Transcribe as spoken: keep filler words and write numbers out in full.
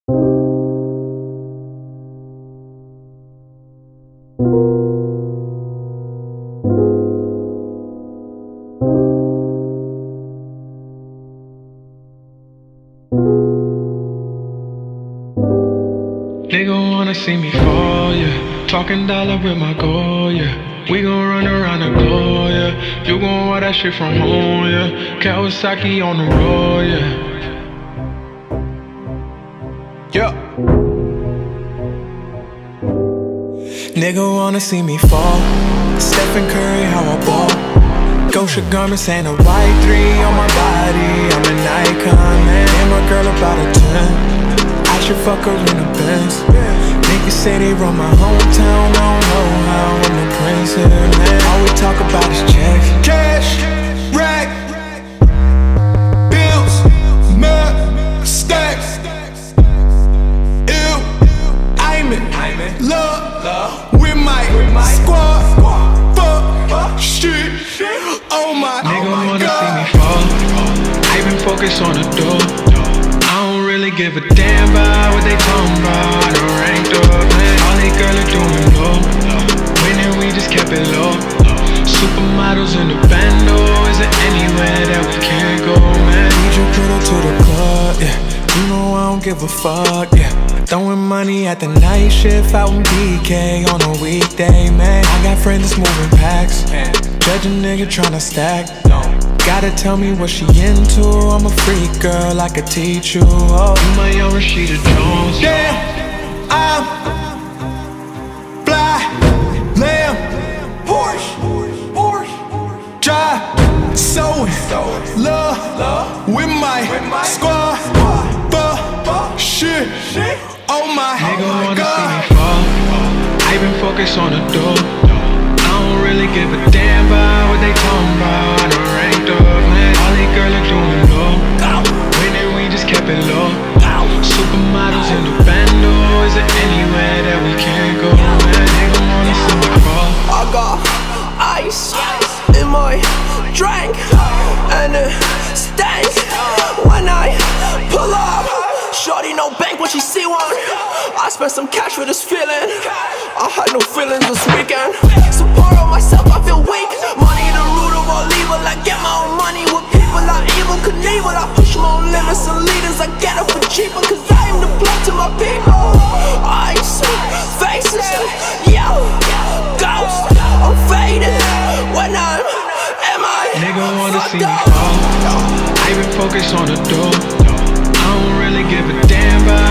Nigga wanna see me fall, yeah. Talking dollar with my goal, yeah. We gon' run around the globe, yeah. You gon' wear that shit from home, yeah. Kawasaki on the road, yeah. Yeah. Nigga wanna see me fall. Stephen Curry, how I ball. Gosha garments and a white three on my body. I'm an icon, man. And my girl about a ten. I should fuck her in the Benz. Niggas say they run my hometown. I don't know how I'm the prince here, man. All we talk about is checks. Cash, rack, bills, mud, stacks. Ew, I'm in love with my squad. Fuck, shit, oh my God. Nigga wanna see me fall. I been focused on the door. I don't really give a damn about what they talking about. I done ranked up, man. All they girls are doing low. Winning, we just kept it low. Supermodels in the bando. Is there anywhere that we can't go, man? Need you put her to the club, yeah. You know I don't give a fuck, yeah. Throwing money at the night shift out in B K on a weekday, man. I got friends that's moving packs. Judge a nigga tryna stack. Gotta tell me what she into. I'm a freak girl, I could teach you. Oh, You my young Rashida Jones. damn, I'm fly, lamb, Porsche, Porsche, drive, so in love with my squad. Fuck, shit, oh my Nigga wanna God. see me fall. I been focused on the door. I don't really give a damn about what they talking about. I done ranked up, man. All they girls are doing low. Winning, we just kept it low. Supermodels in the bando. Is there anywhere that we can't go, man? Nigga wanna see me fall. I got ice in my drink, and it stinks when I pull up. Shorty no bank when she see one. I spent some cash for this feeling. I had no feelings this weekend. Support on myself, I feel weak. Money the root of all evil. I get my own money with people I evil Knievel. I push my own limits and leaders. I get it for cheaper, cause I am the plug to my people. Ice, faces, yo, ghost. I'm faded when I'm M I. Nigga wanna see me fall. I been focused on the door. I don't really give a damn about